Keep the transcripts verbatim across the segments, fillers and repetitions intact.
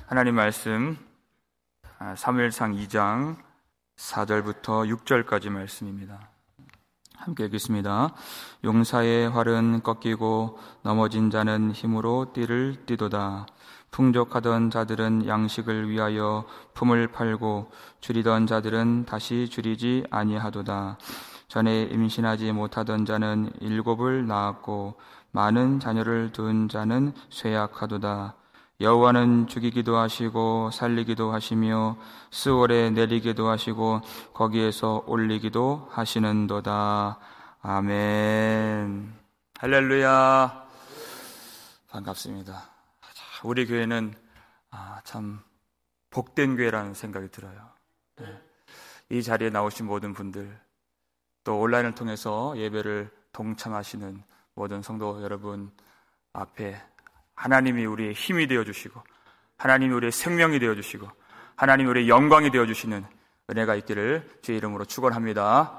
하나님 말씀 사무엘상 이 장 사 절부터 육 절까지 말씀입니다. 함께 읽겠습니다. 용사의 활은 꺾이고 넘어진 자는 힘으로 띠를 띠도다. 풍족하던 자들은 양식을 위하여 품을 팔고 줄이던 자들은 다시 줄이지 아니하도다. 전에 임신하지 못하던 자는 일곱을 낳았고 많은 자녀를 둔 자는 쇠약하도다. 여호와는 죽이기도 하시고 살리기도 하시며 스올에 내리기도 하시고 거기에서 올리기도 하시는도다. 아멘. 할렐루야. 반갑습니다. 우리 교회는 아, 참 복된 교회라는 생각이 들어요. 네. 이 자리에 나오신 모든 분들, 또 온라인을 통해서 예배를 동참하시는 모든 성도 여러분 앞에 하나님이 우리의 힘이 되어주시고 하나님이 우리의 생명이 되어주시고 하나님이 우리의 영광이 되어주시는 은혜가 있기를 주의 이름으로 축원합니다.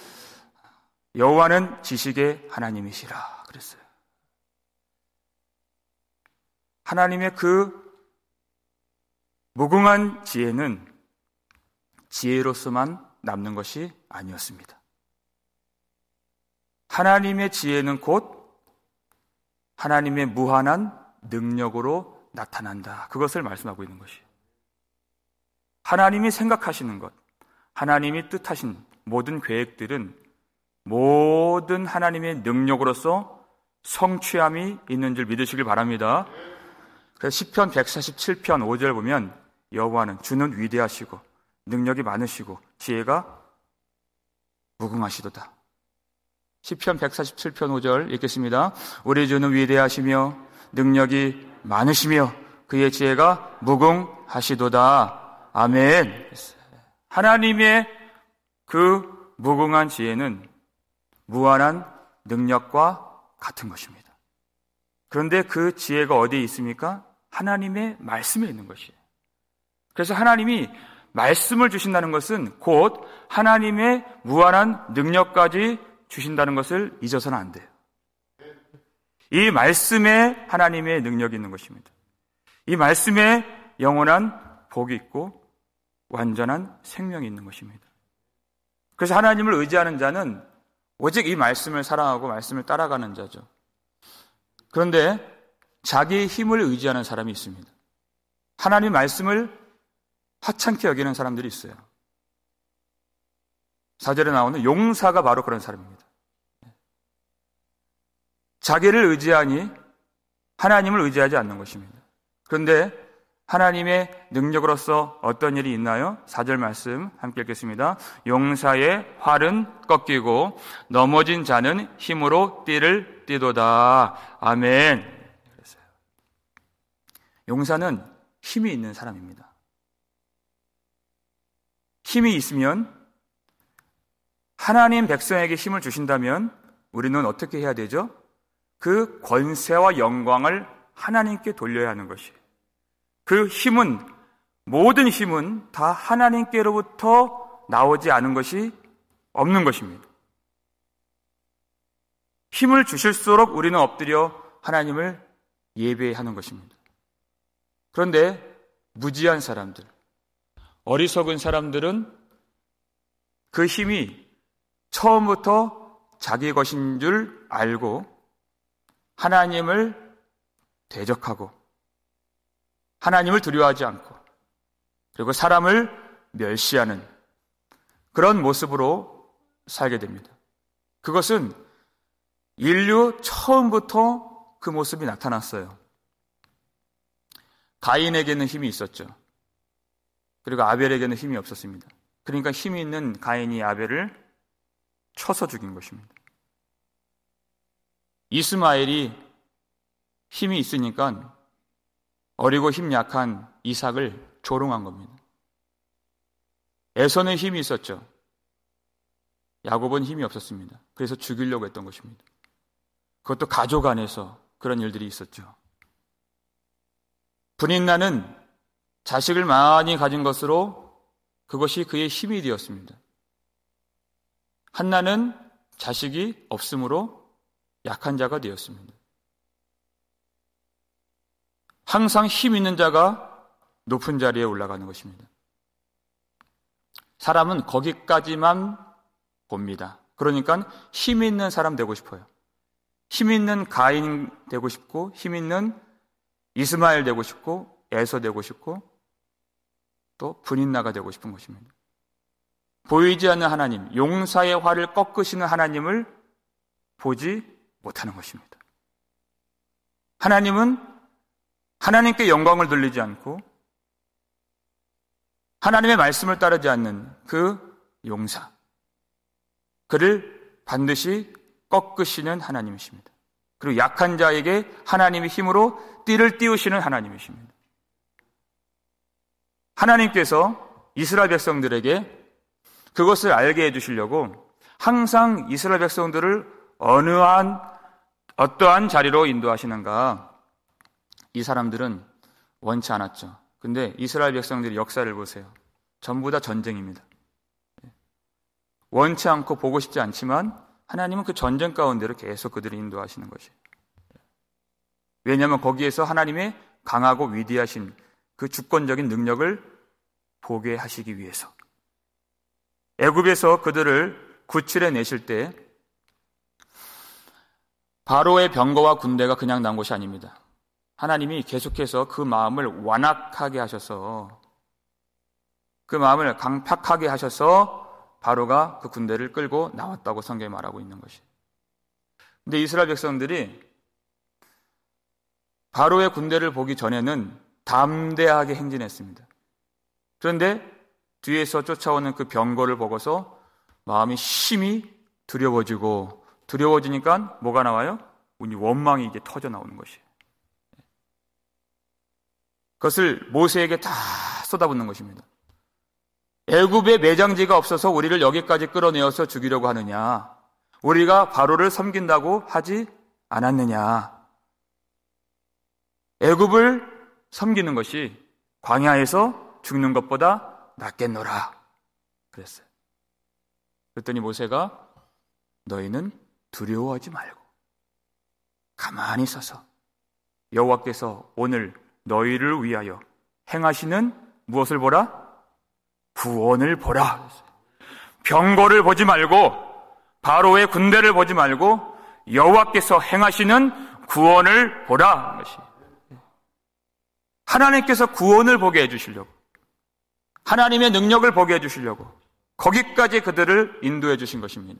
여호와는 지식의 하나님이시라 그랬어요. 하나님의 그 무궁한 지혜는 지혜로서만 남는 것이 아니었습니다. 하나님의 지혜는 곧 하나님의 무한한 능력으로 나타난다. 그것을 말씀하고 있는 것이에요. 하나님이 생각하시는 것, 하나님이 뜻하신 모든 계획들은 모든 하나님의 능력으로서 성취함이 있는 줄 믿으시길 바랍니다. 그래서 시편 백사십칠 편 오 절 보면 여호와는 주는 위대하시고 능력이 많으시고 지혜가 무궁하시도다. 시편 백사십칠 편 오 절 읽겠습니다. 우리 주는 위대하시며 능력이 많으시며 그의 지혜가 무궁하시도다. 아멘. 하나님의 그 무궁한 지혜는 무한한 능력과 같은 것입니다. 그런데 그 지혜가 어디에 있습니까? 하나님의 말씀에 있는 것이에요. 그래서 하나님이 말씀을 주신다는 것은 곧 하나님의 무한한 능력까지 주신다는 것을 잊어서는 안 돼요. 이 말씀에 하나님의 능력이 있는 것입니다. 이 말씀에 영원한 복이 있고 완전한 생명이 있는 것입니다. 그래서 하나님을 의지하는 자는 오직 이 말씀을 사랑하고 말씀을 따라가는 자죠. 그런데 자기의 힘을 의지하는 사람이 있습니다. 하나님 말씀을 하찮게 여기는 사람들이 있어요. 사 절에 나오는 용사가 바로 그런 사람입니다. 자기를 의지하니 하나님을 의지하지 않는 것입니다. 그런데 하나님의 능력으로서 어떤 일이 있나요? 사 절 말씀 함께 읽겠습니다. 용사의 활은 꺾이고 넘어진 자는 힘으로 띠를 띠도다. 아멘. 그랬어요. 용사는 힘이 있는 사람입니다. 힘이 있으면 하나님 백성에게 힘을 주신다면 우리는 어떻게 해야 되죠? 그 권세와 영광을 하나님께 돌려야 하는 것이에요. 그 힘은, 모든 힘은 다 하나님께로부터 나오지 않은 것이 없는 것입니다. 힘을 주실수록 우리는 엎드려 하나님을 예배하는 것입니다. 그런데 무지한 사람들, 어리석은 사람들은 그 힘이 처음부터 자기 것인 줄 알고 하나님을 대적하고 하나님을 두려워하지 않고 그리고 사람을 멸시하는 그런 모습으로 살게 됩니다. 그것은 인류 처음부터 그 모습이 나타났어요. 가인에게는 힘이 있었죠. 그리고 아벨에게는 힘이 없었습니다. 그러니까 힘이 있는 가인이 아벨을 쳐서 죽인 것입니다. 이스마엘이 힘이 있으니까 어리고 힘 약한 이삭을 조롱한 겁니다. 에서는 힘이 있었죠. 야곱은 힘이 없었습니다. 그래서 죽이려고 했던 것입니다. 그것도 가족 안에서 그런 일들이 있었죠. 브닌나는 자식을 많이 가진 것으로 그것이 그의 힘이 되었습니다. 한나는 자식이 없으므로 약한 자가 되었습니다. 항상 힘 있는 자가 높은 자리에 올라가는 것입니다. 사람은 거기까지만 봅니다. 그러니까 힘 있는 사람 되고 싶어요. 힘 있는 가인 되고 싶고, 힘 있는 이스마엘 되고 싶고, 에서 되고 싶고, 또 분인나가 되고 싶은 것입니다. 보이지 않는 하나님, 용사의 활을 꺾으시는 하나님을 보지 못하는 것입니다. 하나님은 하나님께 영광을 돌리지 않고 하나님의 말씀을 따르지 않는 그 용사, 그를 반드시 꺾으시는 하나님이십니다. 그리고 약한 자에게 하나님의 힘으로 띠를 띄우시는 하나님이십니다. 하나님께서 이스라엘 백성들에게 그것을 알게 해주시려고 항상 이스라엘 백성들을 어느 한 어떠한 자리로 인도하시는가, 이 사람들은 원치 않았죠. 근데 이스라엘 백성들의 역사를 보세요. 전부 다 전쟁입니다. 원치 않고 보고 싶지 않지만 하나님은 그 전쟁 가운데로 계속 그들을 인도하시는 것이에요. 왜냐하면 거기에서 하나님의 강하고 위대하신 그 주권적인 능력을 보게 하시기 위해서. 애굽에서 그들을 구출해 내실 때 바로의 병거와 군대가 그냥 난 것이 아닙니다. 하나님이 계속해서 그 마음을 완악하게 하셔서, 그 마음을 강팍하게 하셔서 바로가 그 군대를 끌고 나왔다고 성경에 말하고 있는 것이에요. 근데 이스라엘 백성들이 바로의 군대를 보기 전에는 담대하게 행진했습니다. 그런데 뒤에서 쫓아오는 그 병거를 보고서 마음이 심히 두려워지고, 두려워지니까 뭐가 나와요? 우리 원망이 이제 터져 나오는 것이에요. 그것을 모세에게 다 쏟아붓는 것입니다. 애굽에 매장지가 없어서 우리를 여기까지 끌어내어서 죽이려고 하느냐? 우리가 바로를 섬긴다고 하지 않았느냐? 애굽을 섬기는 것이 광야에서 죽는 것보다 낫겠노라 그랬어요. 그랬더니 모세가 너희는 두려워하지 말고 가만히 서서 여호와께서 오늘 너희를 위하여 행하시는 무엇을 보라? 구원을 보라. 병거를 보지 말고 바로의 군대를 보지 말고 여호와께서 행하시는 구원을 보라. 하나님께서 구원을 보게 해주시려고, 하나님의 능력을 보게 해주시려고 거기까지 그들을 인도해 주신 것입니다.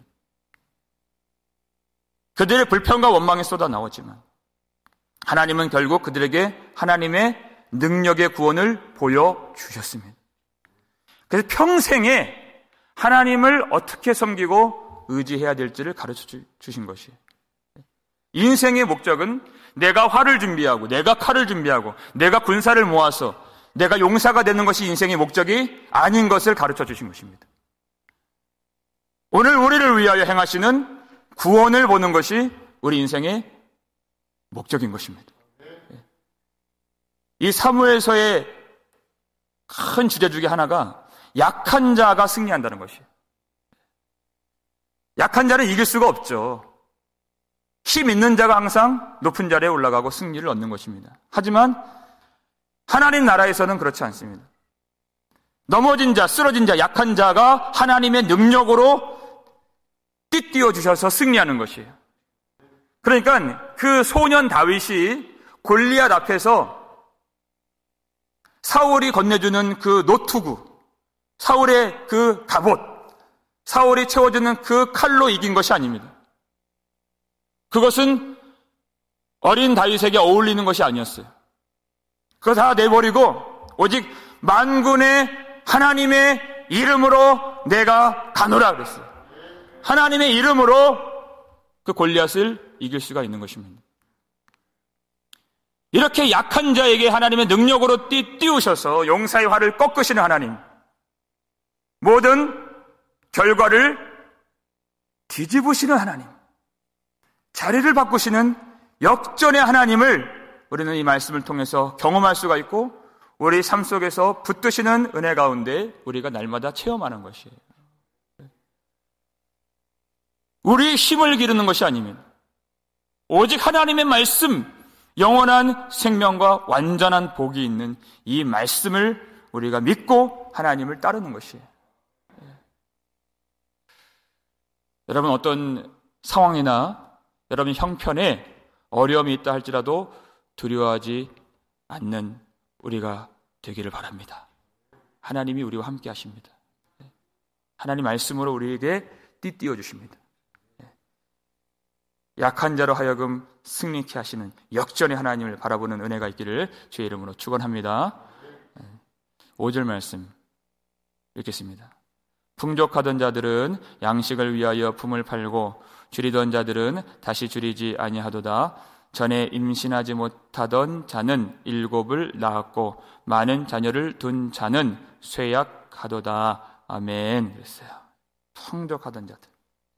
그들의 불평과 원망이 쏟아 나오지만 하나님은 결국 그들에게 하나님의 능력의 구원을 보여주셨습니다. 그래서 평생에 하나님을 어떻게 섬기고 의지해야 될지를 가르쳐 주신 것이에요. 인생의 목적은 내가 활을 준비하고 내가 칼을 준비하고 내가 군사를 모아서 내가 용사가 되는 것이 인생의 목적이 아닌 것을 가르쳐 주신 것입니다. 오늘 우리를 위하여 행하시는 구원을 보는 것이 우리 인생의 목적인 것입니다. 이 사무엘서의 큰 주제 중에 하나가 약한 자가 승리한다는 것이에요. 약한 자는 이길 수가 없죠. 힘 있는 자가 항상 높은 자리에 올라가고 승리를 얻는 것입니다. 하지만 하나님 나라에서는 그렇지 않습니다. 넘어진 자, 쓰러진 자, 약한 자가 하나님의 능력으로 띠띠어 주셔서 승리하는 것이에요. 그러니까 그 소년 다윗이 골리앗 앞에서 사울이 건네주는 그 노투구, 사울의 그 갑옷, 사울이 채워주는 그 칼로 이긴 것이 아닙니다. 그것은 어린 다윗에게 어울리는 것이 아니었어요. 그거 다 내버리고 오직 만군의 하나님의 이름으로 내가 가노라 그랬어요. 하나님의 이름으로 그 골리앗을 이길 수가 있는 것입니다. 이렇게 약한 자에게 하나님의 능력으로 띠, 띄우셔서 용사의 활을 꺾으시는 하나님, 모든 결과를 뒤집으시는 하나님, 자리를 바꾸시는 역전의 하나님을 우리는 이 말씀을 통해서 경험할 수가 있고 우리 삶 속에서 붙드시는 은혜 가운데 우리가 날마다 체험하는 것이에요. 우리의 힘을 기르는 것이 아닙니다. 오직 하나님의 말씀, 영원한 생명과 완전한 복이 있는 이 말씀을 우리가 믿고 하나님을 따르는 것이에요. 여러분, 어떤 상황이나 여러분 형편에 어려움이 있다 할지라도 두려워하지 않는 우리가 되기를 바랍니다. 하나님이 우리와 함께 하십니다. 하나님 말씀으로 우리에게 띠띠워 주십니다. 약한 자로 하여금 승리케 하시는 역전의 하나님을 바라보는 은혜가 있기를 주의 이름으로 축원합니다. 오 절 말씀 읽겠습니다. 풍족하던 자들은 양식을 위하여 품을 팔고 줄이던 자들은 다시 줄이지 아니하도다. 전에 임신하지 못하던 자는 일곱을 낳았고 많은 자녀를 둔 자는 쇠약하도다. 아멘. 그랬어요. 풍족하던 자들,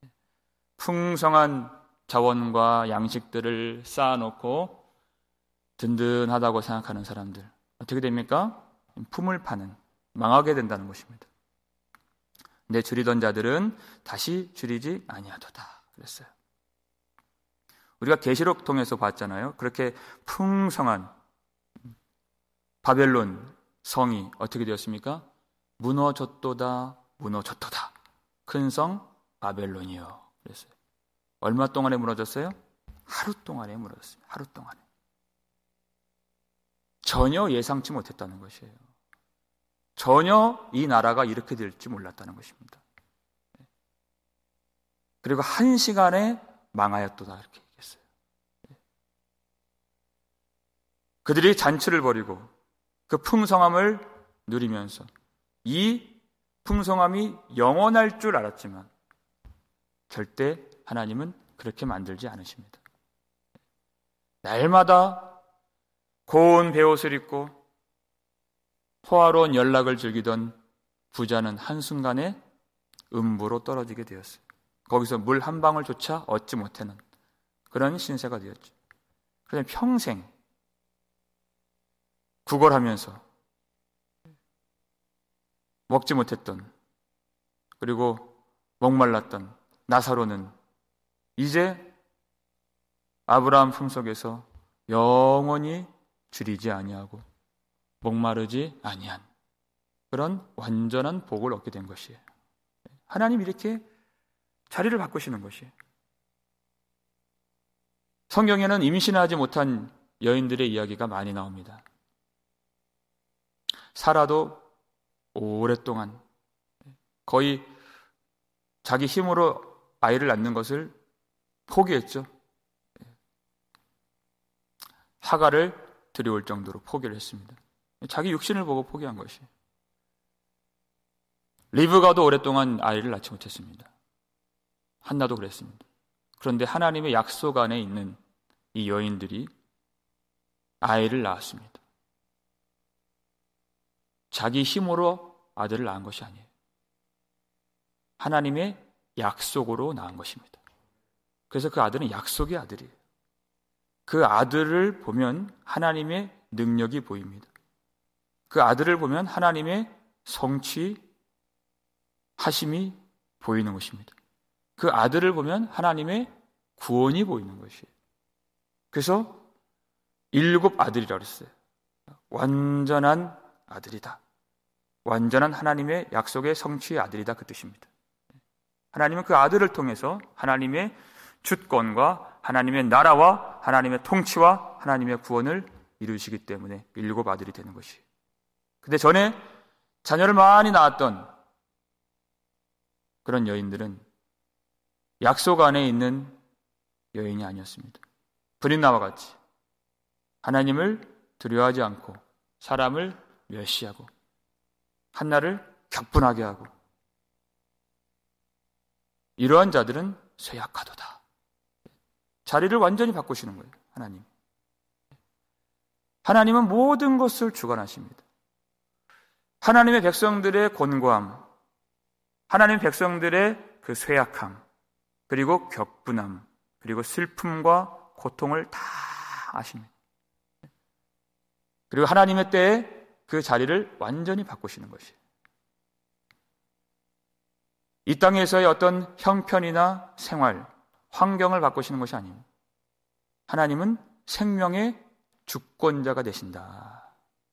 풍성한 자원과 양식들을 쌓아놓고 든든하다고 생각하는 사람들, 어떻게 됩니까? 품을 파는, 망하게 된다는 것입니다. 근데 줄이던 자들은 다시 줄이지 아니하도다 그랬어요. 우리가 계시록 통해서 봤잖아요. 그렇게 풍성한 바벨론 성이 어떻게 되었습니까? 무너졌도다, 무너졌도다. 큰 성 바벨론이요 그랬어요. 얼마 동안에 무너졌어요? 하루 동안에 무너졌습니다. 하루 동안에. 전혀 예상치 못했다는 것이에요. 전혀 이 나라가 이렇게 될지 몰랐다는 것입니다. 그리고 한 시간에 망하였도다 이렇게 얘기했어요. 그들이 잔치를 벌이고 그 풍성함을 누리면서 이 풍성함이 영원할 줄 알았지만 절대 하나님은 그렇게 만들지 않으십니다. 날마다 고운 베옷을 입고 호화로운 연락을 즐기던 부자는 한순간에 음부로 떨어지게 되었어요. 거기서 물 한 방울조차 얻지 못하는 그런 신세가 되었죠. 그래서 평생 구걸하면서 먹지 못했던, 그리고 목말랐던 나사로는 이제 아브라함 품속에서 영원히 줄이지 아니하고 목마르지 아니한 그런 완전한 복을 얻게 된 것이에요. 하나님 이렇게 자리를 바꾸시는 것이에요. 성경에는 임신하지 못한 여인들의 이야기가 많이 나옵니다. 사라도 오랫동안 거의 자기 힘으로 아이를 낳는 것을 포기했죠. 하가를 들여올 정도로 포기를 했습니다. 자기 육신을 보고 포기한 것이. 리브가도 오랫동안 아이를 낳지 못했습니다. 한나도 그랬습니다. 그런데 하나님의 약속 안에 있는 이 여인들이 아이를 낳았습니다. 자기 힘으로 아들을 낳은 것이 아니에요. 하나님의 약속으로 낳은 것입니다. 그래서 그 아들은 약속의 아들이에요. 그 아들을 보면 하나님의 능력이 보입니다. 그 아들을 보면 하나님의 성취하심이 보이는 것입니다. 그 아들을 보면 하나님의 구원이 보이는 것이에요. 그래서 일곱 아들이라고 했어요. 완전한 아들이다. 완전한 하나님의 약속의 성취의 아들이다 그 뜻입니다. 하나님은 그 아들을 통해서 하나님의 주권과 하나님의 나라와 하나님의 통치와 하나님의 구원을 이루시기 때문에 일곱 아들이 되는 것이에요. 근데 전에 자녀를 많이 낳았던 그런 여인들은 약속 안에 있는 여인이 아니었습니다. 브린나와 같이 하나님을 두려워하지 않고 사람을 멸시하고 한나를 격분하게 하고, 이러한 자들은 쇠약하도다. 자리를 완전히 바꾸시는 거예요. 하나님. 하나님은 모든 것을 주관하십니다. 하나님의 백성들의 곤고함, 하나님의 백성들의 그 쇠약함, 그리고 격분함, 그리고 슬픔과 고통을 다 아십니다. 그리고 하나님의 때에 그 자리를 완전히 바꾸시는 것이에요. 이 땅에서의 어떤 형편이나 생활, 환경을 바꾸시는 것이 아닙니다. 하나님은 생명의 주권자가 되신다.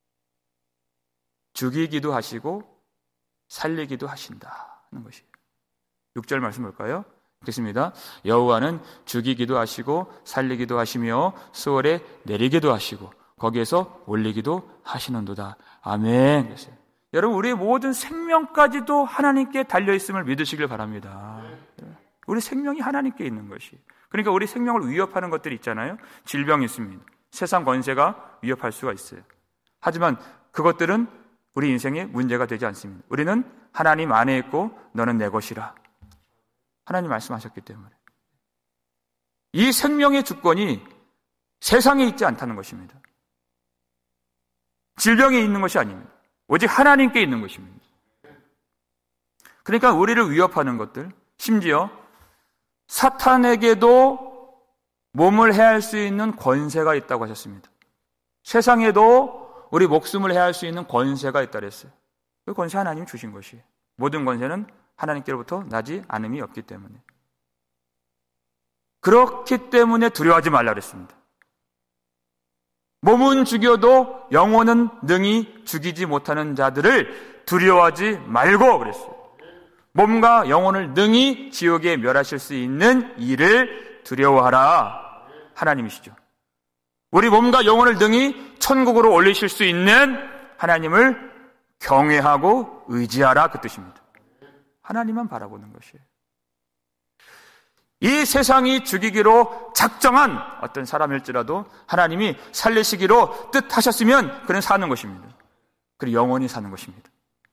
죽이기도 하시고 살리기도 하신다 하는 것이에요. 육 절 말씀 볼까요? 읽겠습니다. 여호와는 죽이기도 하시고 살리기도 하시며 수월에 내리기도 하시고 거기에서 올리기도 하시는도다. 아멘. 그랬어요. 여러분, 우리의 모든 생명까지도 하나님께 달려있음을 믿으시길 바랍니다. 우리 생명이 하나님께 있는 것이. 그러니까 우리 생명을 위협하는 것들이 있잖아요. 질병이 있습니다. 세상 권세가 위협할 수가 있어요. 하지만 그것들은 우리 인생에 문제가 되지 않습니다. 우리는 하나님 안에 있고 너는 내 것이라. 하나님 말씀하셨기 때문에. 이 생명의 주권이 세상에 있지 않다는 것입니다. 질병에 있는 것이 아닙니다. 오직 하나님께 있는 것입니다. 그러니까 우리를 위협하는 것들, 심지어 사탄에게도 몸을 해할 수 있는 권세가 있다고 하셨습니다. 세상에도 우리 목숨을 해할 수 있는 권세가 있다 그랬어요. 그 권세 하나님이 주신 것이에요. 모든 권세는 하나님께로부터 나지 않음이 없기 때문에. 그렇기 때문에 두려워하지 말라 그랬습니다. 몸은 죽여도 영혼은 능히 죽이지 못하는 자들을 두려워하지 말고 그랬어요. 몸과 영혼을 능히 지옥에 멸하실 수 있는 이를 두려워하라. 하나님이시죠. 우리 몸과 영혼을 능히 천국으로 올리실 수 있는 하나님을 경외하고 의지하라 그 뜻입니다. 하나님만 바라보는 것이에요. 이 세상이 죽이기로 작정한 어떤 사람일지라도 하나님이 살리시기로 뜻하셨으면 그는 사는 것입니다. 그리고 영원히 사는 것입니다.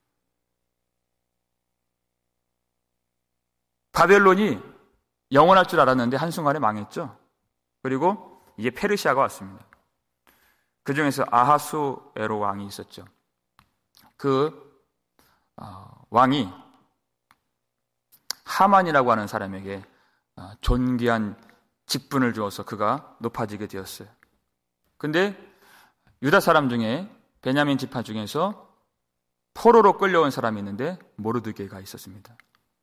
바벨론이 영원할 줄 알았는데 한순간에 망했죠. 그리고 이제 페르시아가 왔습니다. 그 중에서 아하수에로 왕이 있었죠. 그 어, 왕이 하만이라고 하는 사람에게 존귀한 직분을 주어서 그가 높아지게 되었어요. 근데 유다 사람 중에 베냐민 지파 중에서 포로로 끌려온 사람이 있는데 모르드게가 있었습니다.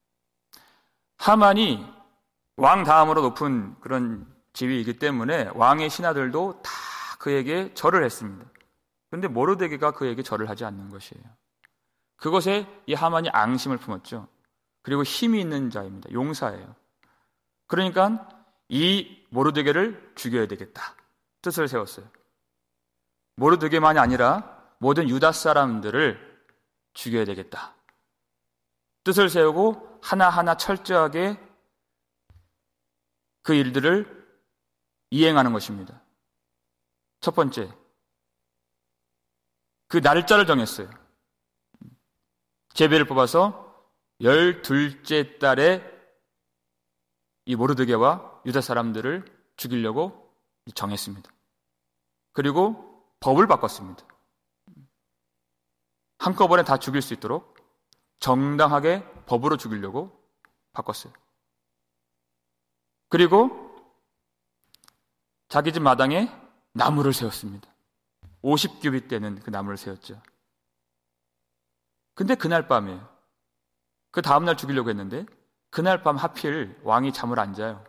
하만이 왕 다음으로 높은 그런 지위이기 때문에 왕의 신하들도 다 그에게 절을 했습니다. 그런데 모르드게가 그에게 절을 하지 않는 것이에요. 그것에 이 하만이 앙심을 품었죠. 그리고 힘이 있는 자입니다. 용사예요. 그러니까 이 모르드게를 죽여야 되겠다. 뜻을 세웠어요. 모르드게만이 아니라 모든 유다 사람들을 죽여야 되겠다. 뜻을 세우고 하나하나 철저하게 그 일들을 이행하는 것입니다. 첫 번째, 그 날짜를 정했어요. 제비를 뽑아서 열둘째 달에 이 모르드게와 유다 사람들을 죽이려고 정했습니다. 그리고 법을 바꿨습니다. 한꺼번에 다 죽일 수 있도록 정당하게 법으로 죽이려고 바꿨어요. 그리고 자기 집 마당에 나무를 세웠습니다. 오십 규빗 되는 그 나무를 세웠죠. 근데 그날 밤에 그 다음날 죽이려고 했는데 그날 밤 하필 왕이 잠을 안 자요.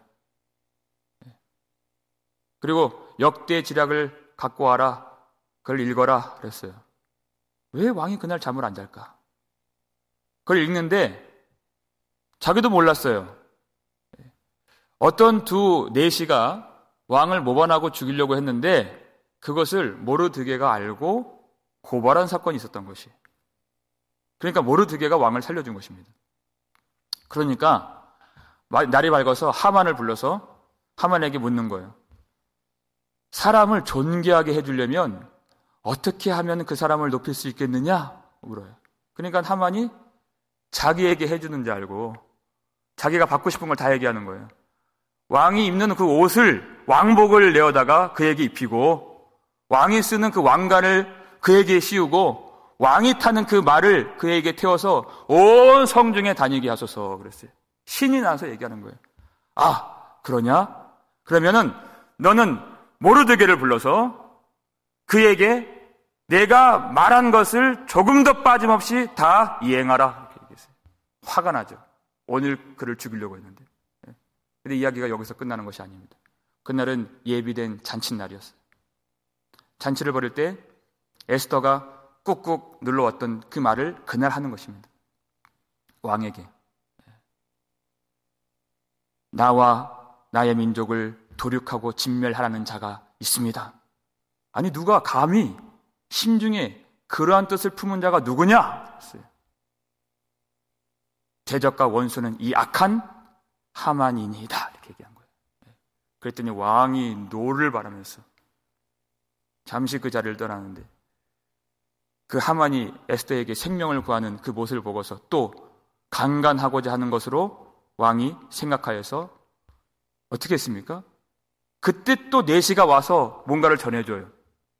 그리고 역대 지략을 갖고 와라. 그걸 읽어라 그랬어요. 왜 왕이 그날 잠을 안 잘까? 그걸 읽는데 자기도 몰랐어요. 어떤 두 내시가 왕을 모반하고 죽이려고 했는데 그것을 모르드게가 알고 고발한 사건이 있었던 것이. 그러니까 모르드게가 왕을 살려준 것입니다. 그러니까 날이 밝아서 하만을 불러서 하만에게 묻는 거예요. 사람을 존귀하게 해주려면 어떻게 하면 그 사람을 높일 수 있겠느냐? 물어요. 그러니까 하만이 자기에게 해주는 줄 알고 자기가 받고 싶은 걸 다 얘기하는 거예요. 왕이 입는 그 옷을 왕복을 내어다가 그에게 입히고 왕이 쓰는 그 왕관을 그에게 씌우고 왕이 타는 그 말을 그에게 태워서 온 성중에 다니게 하소서 그랬어요. 신이 나서 얘기하는 거예요. 아, 그러냐? 그러면은 너는 모르드게를 불러서 그에게 내가 말한 것을 조금 더 빠짐없이 다 이행하라. 이렇게 얘기했어요. 화가 나죠. 오늘 그를 죽이려고 했는데. 근데 이야기가 여기서 끝나는 것이 아닙니다. 그날은 예비된 잔칫날이었어요. 잔치를 벌일 때 에스더가 꾹꾹 눌러왔던 그 말을 그날 하는 것입니다. 왕에게 나와 나의 민족을 도륙하고 진멸하라는 자가 있습니다. 아니 누가 감히 심중에 그러한 뜻을 품은 자가 누구냐? 대적과 원수는 이 악한 하만이니이다 이렇게 얘기한 거예요. 그랬더니 왕이 노를 바라면서 잠시 그 자리를 떠나는데 그 하만이 에스더에게 생명을 구하는 그 모습을 보고서 또 강간하고자 하는 것으로 왕이 생각하여서 어떻게 했습니까? 그때 또 내시가 와서 뭔가를 전해줘요.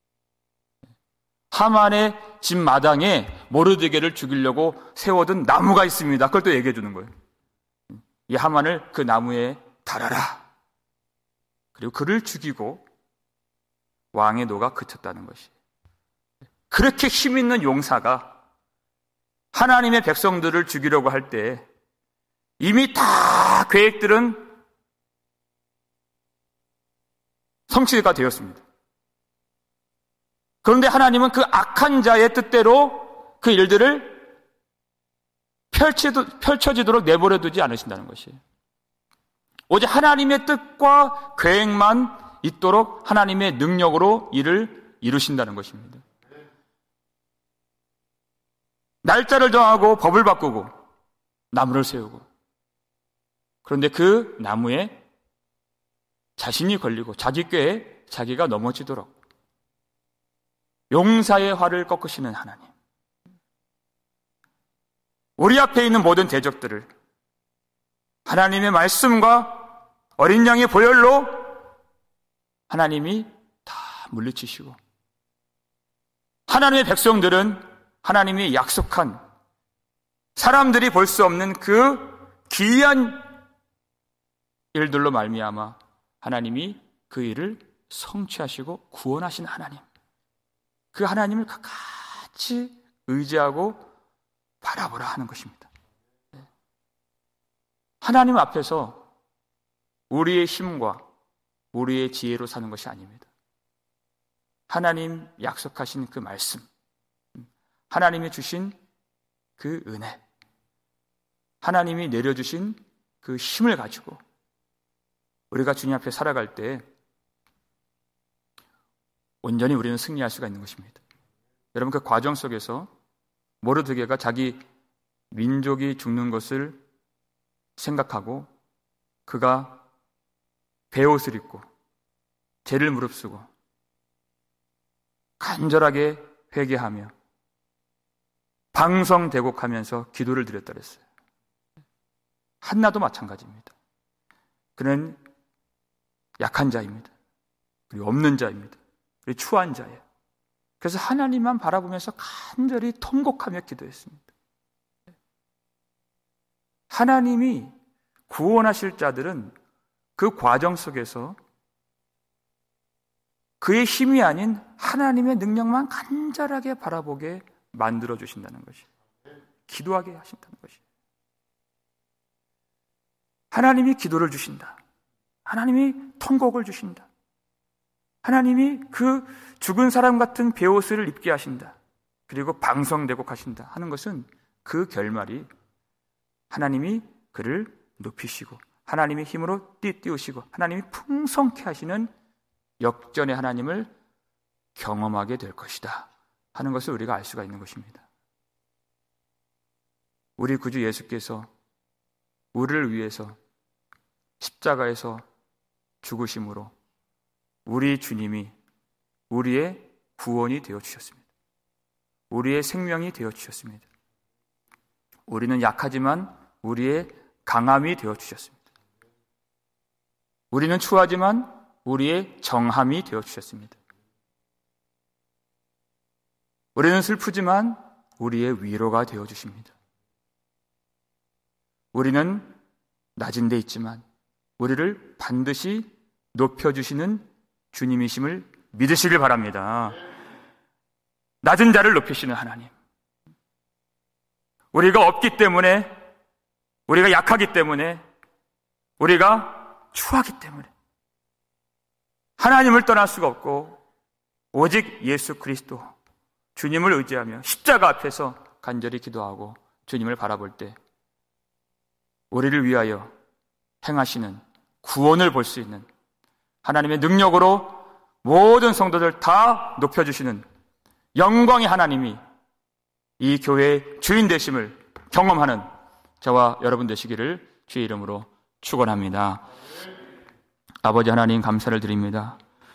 하만의 집 마당에 모르드게를 죽이려고 세워둔 나무가 있습니다. 그걸 또 얘기해 주는 거예요. 이 하만을 그 나무에 달아라. 그리고 그를 죽이고 왕의 노가 그쳤다는 것이. 그렇게 힘있는 용사가 하나님의 백성들을 죽이려고 할 때 이미 다 계획들은 성취가 되었습니다. 그런데 하나님은 그 악한 자의 뜻대로 그 일들을 펼쳐지도록 내버려 두지 않으신다는 것이에요. 오직 하나님의 뜻과 계획만 있도록 하나님의 능력으로 일을 이루신다는 것입니다. 날짜를 정하고 법을 바꾸고 나무를 세우고 그런데 그 나무에 자신이 걸리고 자기 꾀에 자기가 넘어지도록 용사의 활을 꺾으시는 하나님. 우리 앞에 있는 모든 대적들을 하나님의 말씀과 어린 양의 보혈로 하나님이 다 물리치시고 하나님의 백성들은 하나님이 약속한 사람들이 볼 수 없는 그 기이한 일들로 말미암아 하나님이 그 일을 성취하시고 구원하신 하나님. 그 하나님을 같이 의지하고 바라보라 하는 것입니다. 하나님 앞에서 우리의 힘과 우리의 지혜로 사는 것이 아닙니다. 하나님 약속하신 그 말씀, 하나님이 주신 그 은혜, 하나님이 내려주신 그 힘을 가지고 우리가 주님 앞에 살아갈 때 온전히 우리는 승리할 수가 있는 것입니다. 여러분 그 과정 속에서 모르드게가 자기 민족이 죽는 것을 생각하고 그가 베옷을 입고 죄를 무릅쓰고 간절하게 회개하며 방성대곡하면서 기도를 드렸다 그랬어요. 한나도 마찬가지입니다. 그는 약한 자입니다. 그리고 없는 자입니다. 그리고 추한 자예요. 그래서 하나님만 바라보면서 간절히 통곡하며 기도했습니다. 하나님이 구원하실 자들은 그 과정 속에서 그의 힘이 아닌 하나님의 능력만 간절하게 바라보게 만들어 주신다는 것이, 기도하게 하신다는 것이. 하나님이 기도를 주신다. 하나님이 통곡을 주신다. 하나님이 그 죽은 사람 같은 베옷을 입게 하신다. 그리고 방성대곡하신다 하는 것은 그 결말이 하나님이 그를 높이시고 하나님의 힘으로 띠띠우시고 하나님이 풍성케 하시는 역전의 하나님을 경험하게 될 것이다 하는 것을 우리가 알 수가 있는 것입니다. 우리 구주 예수께서 우리를 위해서 십자가에서 죽으심으로 우리 주님이 우리의 구원이 되어주셨습니다. 우리의 생명이 되어주셨습니다. 우리는 약하지만 우리의 강함이 되어주셨습니다. 우리는 추하지만 우리의 정함이 되어주셨습니다. 우리는 슬프지만 우리의 위로가 되어주십니다. 우리는 낮은 데 있지만 우리를 반드시 높여주시는 주님이심을 믿으시길 바랍니다. 낮은 자를 높이시는 하나님. 우리가 없기 때문에, 우리가 약하기 때문에, 우리가 추하기 때문에 하나님을 떠날 수가 없고 오직 예수 그리스도 주님을 의지하며 십자가 앞에서 간절히 기도하고 주님을 바라볼 때 우리를 위하여 행하시는 구원을 볼 수 있는 하나님의 능력으로 모든 성도들 다 높여주시는 영광의 하나님이 이 교회의 주인 되심을 경험하는 저와 여러분 되시기를 주의 이름으로 축원합니다. 아버지 하나님 감사를 드립니다.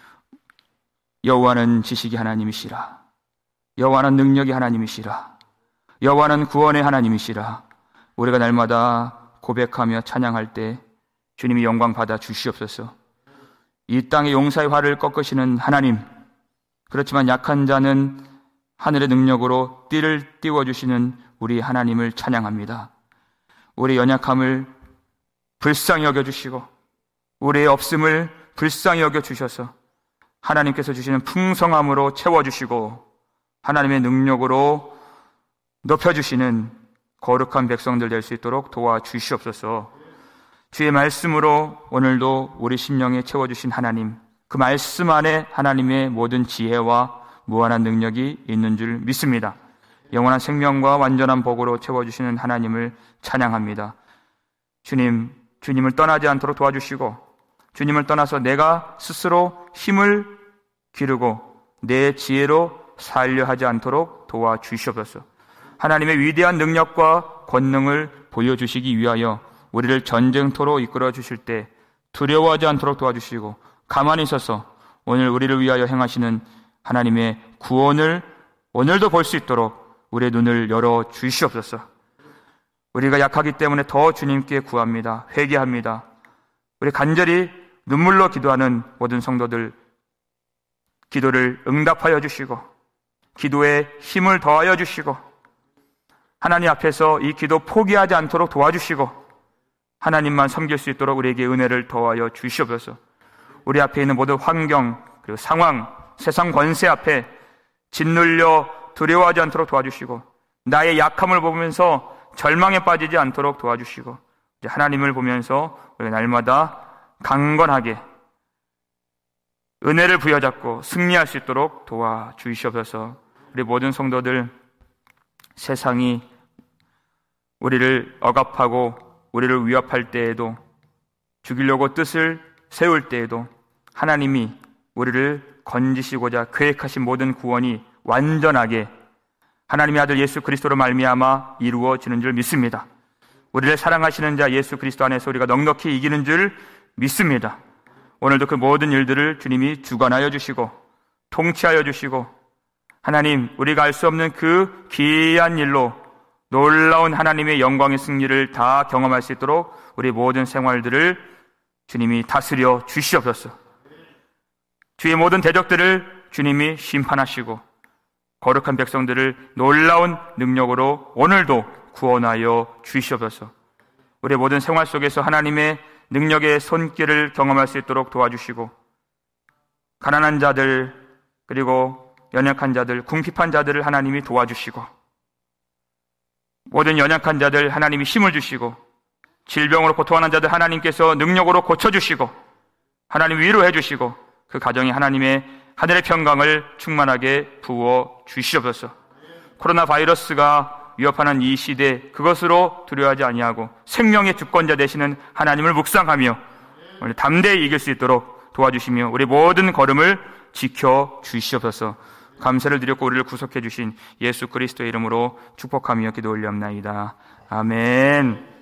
여호와는 지식이 하나님이시라. 여호와는 능력이 하나님이시라. 여호와는 구원의 하나님이시라. 우리가 날마다 고백하며 찬양할 때 주님이 영광 받아 주시옵소서. 이 땅의 용사의 활을 꺾으시는 하나님, 그렇지만 약한 자는 하늘의 능력으로 띠를 띄워주시는 우리 하나님을 찬양합니다. 우리의 연약함을 불쌍히 여겨주시고 우리의 없음을 불쌍히 여겨주셔서 하나님께서 주시는 풍성함으로 채워주시고 하나님의 능력으로 높여주시는 거룩한 백성들 될 수 있도록 도와주시옵소서. 주의 말씀으로 오늘도 우리 심령에 채워주신 하나님, 그 말씀 안에 하나님의 모든 지혜와 무한한 능력이 있는 줄 믿습니다. 영원한 생명과 완전한 복으로 채워주시는 하나님을 찬양합니다. 주님, 주님을 떠나지 않도록 도와주시고 주님을 떠나서 내가 스스로 힘을 기르고 내 지혜로 살려 하지 않도록 도와주시옵소서. 하나님의 위대한 능력과 권능을 보여주시기 위하여 우리를 전쟁터로 이끌어 주실 때 두려워하지 않도록 도와주시고 가만히 있어서 오늘 우리를 위하여 행하시는 하나님의 구원을 오늘도 볼 수 있도록 우리의 눈을 열어 주시옵소서. 우리가 약하기 때문에 더 주님께 구합니다. 회개합니다. 우리 간절히 눈물로 기도하는 모든 성도들 기도를 응답하여 주시고 기도에 힘을 더하여 주시고 하나님 앞에서 이 기도 포기하지 않도록 도와주시고 하나님만 섬길 수 있도록 우리에게 은혜를 더하여 주시옵소서. 우리 앞에 있는 모든 환경 그리고 상황, 세상 권세 앞에 짓눌려 두려워하지 않도록 도와주시고 나의 약함을 보면서 절망에 빠지지 않도록 도와주시고 이제 하나님을 보면서 우리가 날마다 강건하게 은혜를 부여잡고 승리할 수 있도록 도와주시옵소서. 우리 모든 성도들 세상이 우리를 억압하고 우리를 위협할 때에도 죽이려고 뜻을 세울 때에도 하나님이 우리를 건지시고자 계획하신 모든 구원이 완전하게 하나님의 아들 예수 그리스도로 말미암아 이루어지는 줄 믿습니다. 우리를 사랑하시는 자 예수 그리스도 안에서 우리가 넉넉히 이기는 줄 믿습니다. 오늘도 그 모든 일들을 주님이 주관하여 주시고 통치하여 주시고 하나님 우리가 알 수 없는 그 기이한 일로 놀라운 하나님의 영광의 승리를 다 경험할 수 있도록 우리 모든 생활들을 주님이 다스려 주시옵소서. 주의 모든 대적들을 주님이 심판하시고 거룩한 백성들을 놀라운 능력으로 오늘도 구원하여 주시옵소서. 우리 모든 생활 속에서 하나님의 능력의 손길을 경험할 수 있도록 도와주시고 가난한 자들 그리고 연약한 자들, 궁핍한 자들을 하나님이 도와주시고 모든 연약한 자들 하나님이 힘을 주시고 질병으로 고통하는 자들 하나님께서 능력으로 고쳐주시고 하나님 위로해 주시고 그 가정에 하나님의 하늘의 평강을 충만하게 부어 주시옵소서. 코로나 바이러스가 위협하는 이 시대 그것으로 두려워하지 아니하고 생명의 주권자 되시는 하나님을 묵상하며 오늘 담대히 이길 수 있도록 도와주시며 우리 모든 걸음을 지켜 주시옵소서. 감사를 드렸고 우리를 구속해 주신 예수 그리스도의 이름으로 축복하며 기도 올리옵나이다. 아멘.